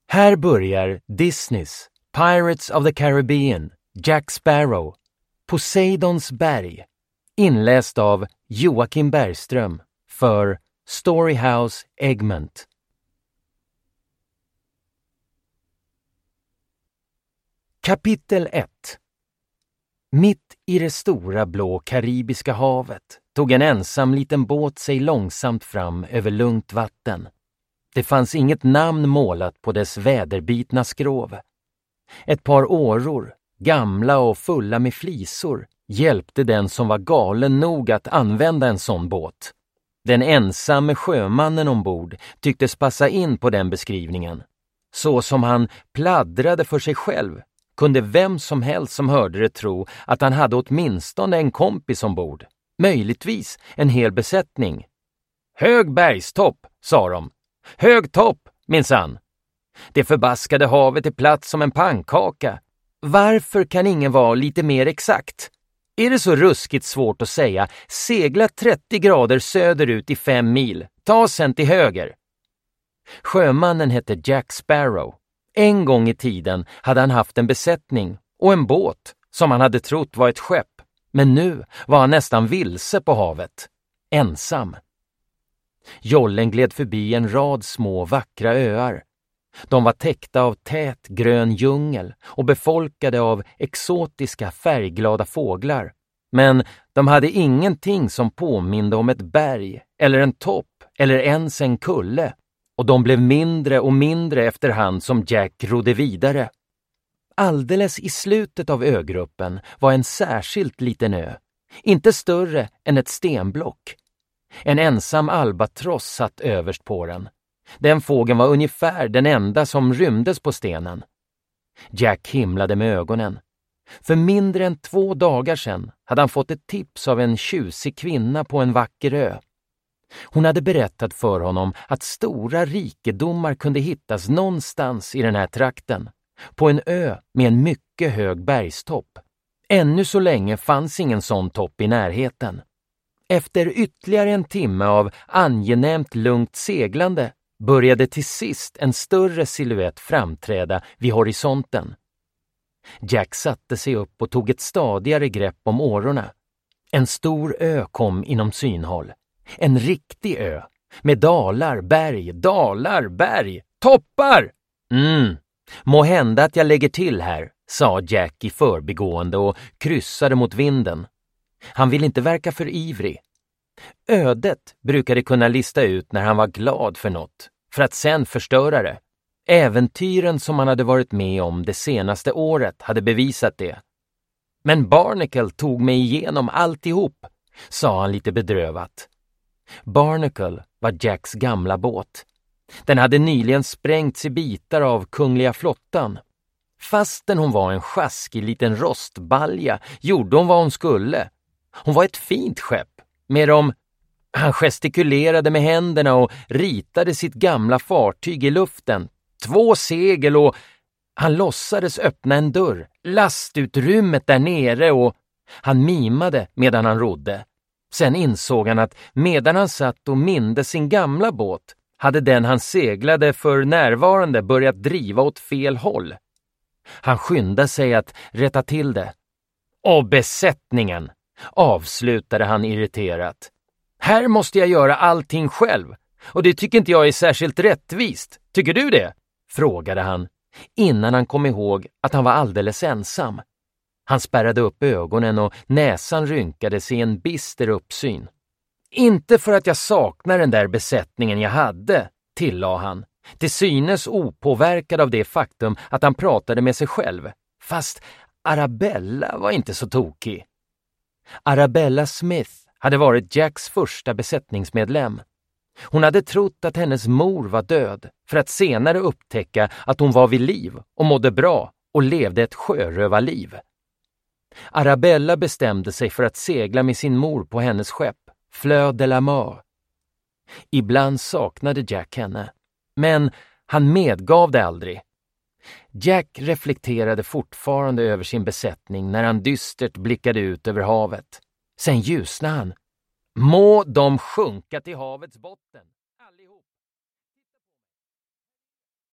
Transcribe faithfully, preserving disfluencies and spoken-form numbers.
Här börjar Disneys Pirates of the Caribbean, Jack Sparrow, Poseidons berg, inläst av Joakim Bergström för Storyhouse Egmont. Kapitel ett. Mitt i det stora blå karibiska havet tog en ensam liten båt sig långsamt fram över lugnt vatten. Det fanns inget namn målat på dess väderbitna skrov. Ett par åror, gamla och fulla med flisor, hjälpte den som var galen nog att använda en sån båt. Den ensamme sjömannen ombord tycktes passa in på den beskrivningen. Så som han pladdrade för sig själv kunde vem som helst som hörde det tro att han hade åtminstone en kompis ombord. Möjligtvis en hel besättning. Hög bergstopp, sa de. Hög topp, minsann. Det förbaskade havet är platt som en pannkaka. Varför kan ingen vara lite mer exakt? Är det så ruskigt svårt att säga, segla trettio grader söderut i fem mil, ta sen till höger. Sjömannen hette Jack Sparrow. En gång i tiden hade han haft en besättning och en båt som han hade trott var ett skepp. Men nu var han nästan vilse på havet. Ensam. Jollen gled förbi en rad små vackra öar. De var täckta av tät grön djungel och befolkade av exotiska färgglada fåglar. Men de hade ingenting som påminde om ett berg eller en topp eller ens en kulle. Och de blev mindre och mindre efterhand som Jack rodde vidare. Alldeles i slutet av ögruppen var en särskilt liten ö. Inte större än ett stenblock. En ensam albatross satt överst på den. Den fågeln var ungefär den enda som rymdes på stenen. Jack himlade med ögonen. För mindre än två dagar sedan hade han fått ett tips av en tjusig kvinna på en vacker ö. Hon hade berättat för honom att stora rikedomar kunde hittas någonstans i den här trakten. På en ö med en mycket hög bergstopp. Ännu så länge fanns ingen sån topp i närheten. Efter ytterligare en timme av angenämt lugnt seglande började till sist en större silhuett framträda vid horisonten. Jack satte sig upp och tog ett stadigare grepp om årorna. En stor ö kom inom synhåll. En riktig ö. Med dalar, berg, dalar, berg, toppar! Mm, må hända att jag lägger till här, sa Jack i förbigående och kryssade mot vinden. Han ville inte verka för ivrig. Ödet brukade kunna lista ut när han var glad för något, för att sen förstöra det. Äventyren som han hade varit med om det senaste året hade bevisat det. Men Barnacle tog mig igenom alltihop, sa han lite bedrövat. Barnacle var Jacks gamla båt. Den hade nyligen sprängts i bitar av kungliga flottan. Fastän hon var en sjaskig liten rostbalja gjorde hon vad hon skulle. Hon var ett fint skepp. Med dem, han gestikulerade med händerna och ritade sitt gamla fartyg i luften. Två segel och han låtsades öppna en dörr. Lastutrymmet där nere och han mimade medan han rodde. Sen insåg han att medan han satt och minde sin gamla båt hade den han seglade för närvarande börjat driva åt fel håll. Han skyndade sig att rätta till det. Och besättningen, avslutade han irriterat. Här måste jag göra allting själv och det tycker inte jag är särskilt rättvist. Tycker du det? Frågade han innan han kom ihåg att han var alldeles ensam. Han spärrade upp ögonen och näsan rynkade sig i en bister uppsyn. Inte för att jag saknar den där besättningen jag hade, tillade han. Till synes opåverkad av det faktum att han pratade med sig själv. Fast Arabella var inte så tokig. Arabella Smith hade varit Jacks första besättningsmedlem. Hon hade trott att hennes mor var död för att senare upptäcka att hon var vid liv och mådde bra och levde ett sjörövarliv. Arabella bestämde sig för att segla med sin mor på hennes skepp, Fleur de la Mort. Ibland saknade Jack henne, men han medgav det aldrig. Jack reflekterade fortfarande över sin besättning när han dystert blickade ut över havet. Sen ljusnade han. Må de sjunka till havets botten!